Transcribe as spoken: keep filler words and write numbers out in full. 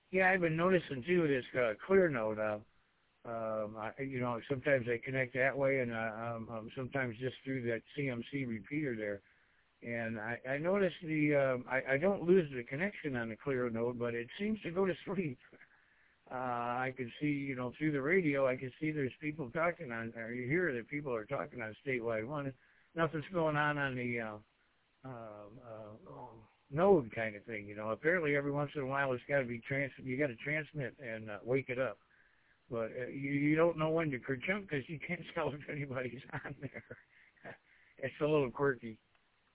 Yeah, I've been noticing too this uh, clear note. Uh, um, I, you know, sometimes I connect that way, and uh, um, um, sometimes just through that C M C repeater there. And I, I noticed the um, I, I don't lose the connection on the clear node, but it seems to go to sleep. Uh, I can see, you know, through the radio, I can see there's people talking on, or you hear that people are talking on statewide one. Nothing's going on on the uh, uh, uh, node kind of thing, you know. Apparently, every once in a while, it's got to be trans. You got to transmit and uh, wake it up. But uh, you, you don't know when to kerchunk because you can't tell if anybody's on there. It's a little quirky.